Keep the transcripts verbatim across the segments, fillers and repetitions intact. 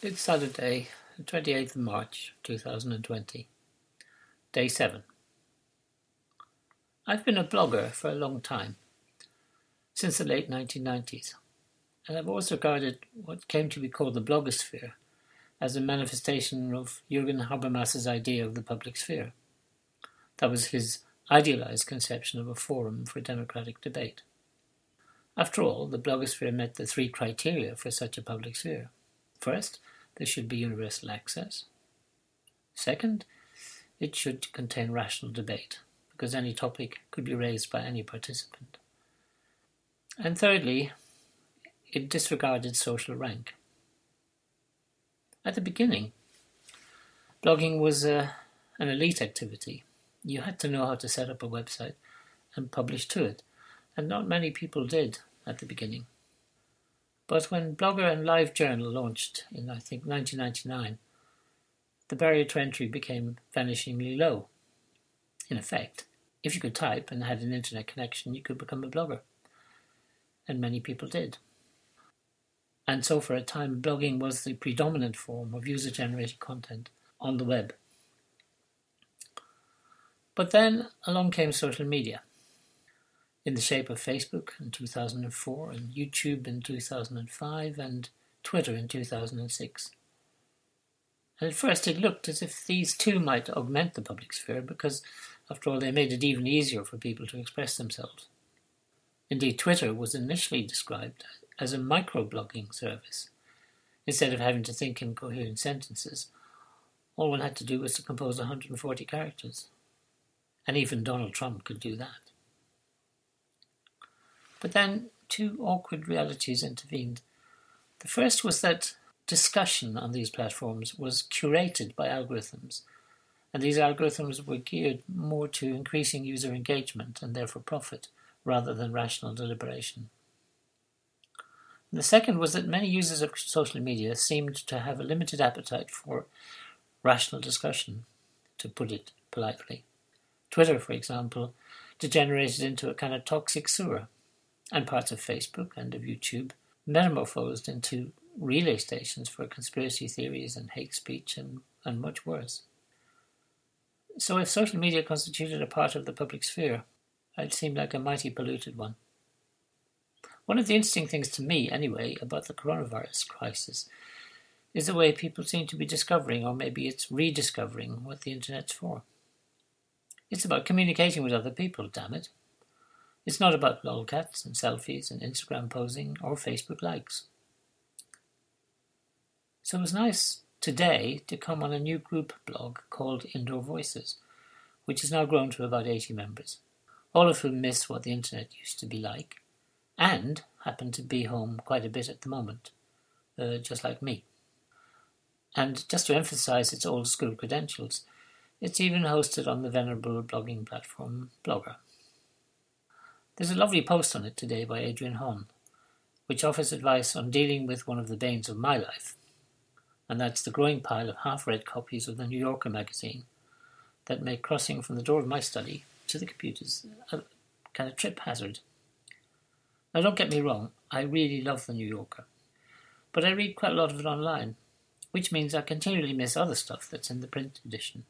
It's Saturday, the twenty-eighth of March, two thousand twenty. Day seven. I've been a blogger for a long time, since the late nineteen nineties, and I've always regarded what came to be called the blogosphere as a manifestation of Jürgen Habermas's idea of the public sphere. That was his idealized conception of a forum for democratic debate. After all, the blogosphere met the three criteria for such a public sphere. First, there should be universal access. Second, it should contain rational debate, because any topic could be raised by any participant. And thirdly, it disregarded social rank. At the beginning, blogging was a, an elite activity. You had to know how to set up a website and publish to it, and not many people did at the beginning. But when Blogger and LiveJournal launched in, I think, nineteen ninety-nine, the barrier to entry became vanishingly low. In effect, if you could type and had an internet connection, you could become a blogger. And many people did. And so for a time, blogging was the predominant form of user-generated content on the web. But then along came social media, in the shape of Facebook in two thousand four, and YouTube in two thousand five, and Twitter in two thousand six. And at first it looked as if these too might augment the public sphere, because, after all, they made it even easier for people to express themselves. Indeed, Twitter was initially described as a microblogging service. Instead of having to think in coherent sentences, all one had to do was to compose one hundred forty characters. And even Donald Trump could do that. But then two awkward realities intervened. The first was that discussion on these platforms was curated by algorithms, and these algorithms were geared more to increasing user engagement and therefore profit, rather than rational deliberation. And the second was that many users of social media seemed to have a limited appetite for rational discussion, to put it politely. Twitter, for example, degenerated into a kind of toxic sewer, and parts of Facebook and of YouTube metamorphosed into relay stations for conspiracy theories and hate speech and, and much worse. So if social media constituted a part of the public sphere, it seemed like a mighty polluted one. One of the interesting things to me, anyway, about the coronavirus crisis is the way people seem to be discovering, or maybe it's rediscovering, what the internet's for. It's about communicating with other people, damn it. It's not about lolcats and selfies and Instagram posing or Facebook likes. So it was nice today to come on a new group blog called Indoor Voices, which has now grown to about eighty members, all of whom miss what the internet used to be like, and happen to be home quite a bit at the moment, uh, just like me. And just to emphasize its old school credentials, it's even hosted on the venerable blogging platform Blogger. There's a lovely post on it today by Adrian Hon, which offers advice on dealing with one of the banes of my life, and that's the growing pile of half-read copies of the New Yorker magazine that make crossing from the door of my study to the computers a kind of trip hazard. Now, don't get me wrong, I really love the New Yorker, but I read quite a lot of it online, which means I continually miss other stuff that's in the print edition.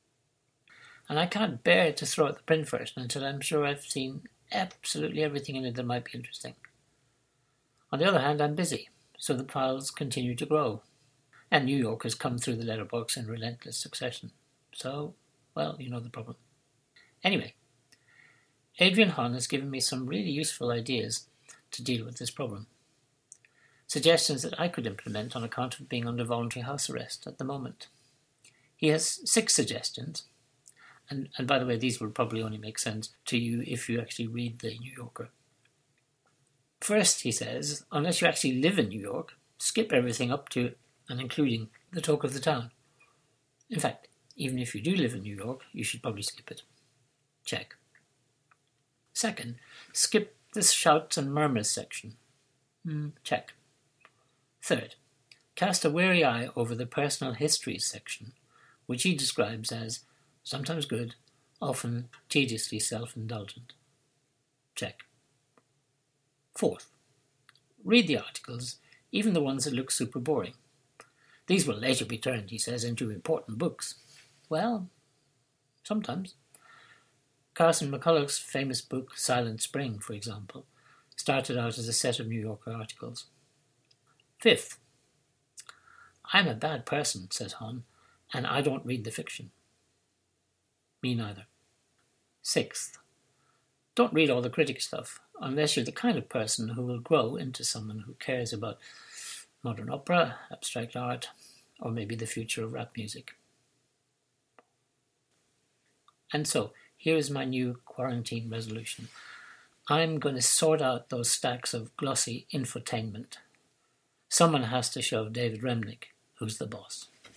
And I can't bear to throw out the print version until I'm sure I've seen absolutely everything in it that might be interesting. On the other hand, I'm busy, so the piles continue to grow, and New Yorkers come through the letterbox in relentless succession. So, well, you know the problem. Anyway, Adrian Hon has given me some really useful ideas to deal with this problem. Suggestions that I could implement on account of being under voluntary house arrest at the moment. He has six suggestions. And, and by the way, these will probably only make sense to you if you actually read the New Yorker. First, he says, unless you actually live in New York, skip everything up to and including the talk of the town. In fact, even if you do live in New York, you should probably skip it. Check. Second, skip the shouts and murmurs section. Mm, check. Third, cast a wary eye over the personal histories section, which he describes as sometimes good, often tediously self-indulgent. Check. Fourth, read the articles, even the ones that look super boring. These will later be turned, he says, into important books. Well, sometimes. Carson McCulloch's famous book, Silent Spring, for example, started out as a set of New Yorker articles. Fifth, I'm a bad person, says Hahn, and I don't read the fiction. Me neither. Sixth, don't read all the critic stuff, unless you're the kind of person who will grow into someone who cares about modern opera, abstract art, or maybe the future of rap music. And so, here is my new quarantine resolution. I'm going to sort out those stacks of glossy infotainment. Someone has to show David Remnick who's the boss.